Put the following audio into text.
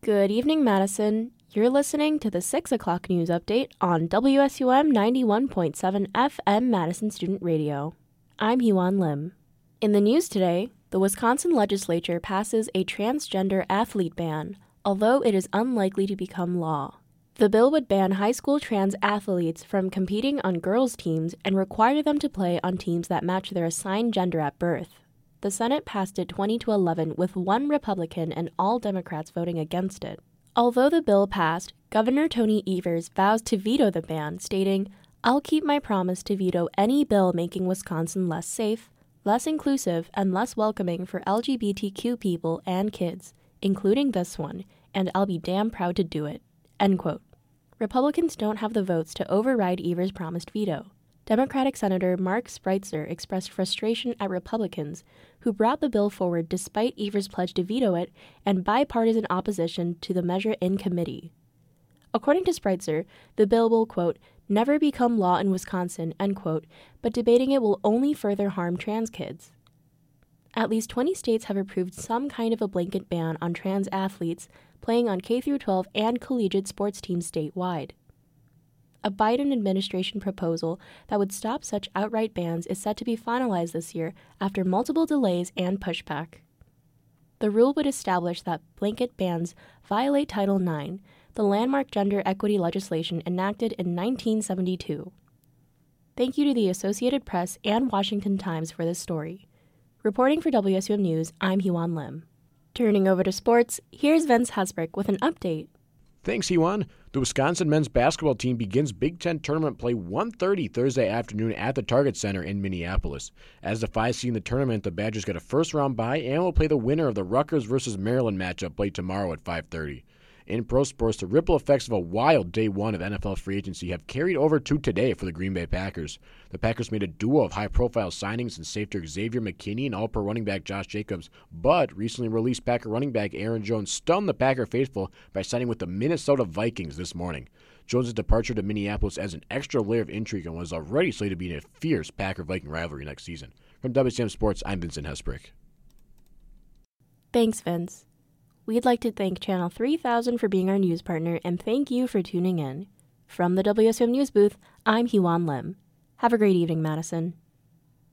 Good evening, Madison. You're listening to the 6 o'clock news update on WSUM 91.7 FM Madison Student Radio. I'm Hewan Lim. In the news today, the Wisconsin legislature passes a transgender athlete ban, although it is unlikely to become law. The bill would ban high school trans athletes from competing on girls' teams and require them to play on teams that match their assigned gender at birth. The Senate passed it 20-11 with one Republican and all Democrats voting against it. Although the bill passed, Governor Tony Evers vows to veto the ban, stating, "I'll keep my promise to veto any bill making Wisconsin less safe, less inclusive, and less welcoming for LGBTQ people and kids, including this one, and I'll be damn proud to do it." End quote. Republicans don't have the votes to override Evers' promised veto. Democratic Senator Mark Spreitzer expressed frustration at Republicans who brought the bill forward despite Evers' pledge to veto it and bipartisan opposition to the measure in committee. According to Spreitzer, the bill will, quote, never become law in Wisconsin, end quote, but debating it will only further harm trans kids. At least 20 states have approved some kind of a blanket ban on trans athletes playing on K-12 and collegiate sports teams statewide. A Biden administration proposal that would stop such outright bans is set to be finalized this year after multiple delays and pushback. The rule would establish that blanket bans violate Title IX, the landmark gender equity legislation enacted in 1972. Thank you to the Associated Press and Washington Times for this story. Reporting for WSUM News, I'm Hewan Lim. Turning over to sports, here's Vince Hesbrick with an update. Thanks, Hewan. The Wisconsin men's basketball team begins Big Ten tournament play 1:30 Thursday afternoon at the Target Center in Minneapolis. As the 5 seed in the tournament, the Badgers get a first-round bye and will play the winner of the Rutgers versus Maryland matchup played tomorrow at 5:30. In pro sports, the ripple effects of a wild day one of NFL free agency have carried over to today for the Green Bay Packers. The Packers made a duo of high-profile signings in safety Xavier McKinney and all-pro running back Josh Jacobs, but recently released Packer running back Aaron Jones stunned the Packer faithful by signing with the Minnesota Vikings this morning. Jones' departure to Minneapolis adds an extra layer of intrigue on what is already slated to be a fierce Packer-Viking rivalry next season. From WCM Sports, I'm Vincent Hesbrick. Thanks, Vince. We'd like to thank Channel 3000 for being our news partner, and thank you for tuning in. From the WSM News booth, I'm Hewan Lim. Have a great evening, Madison.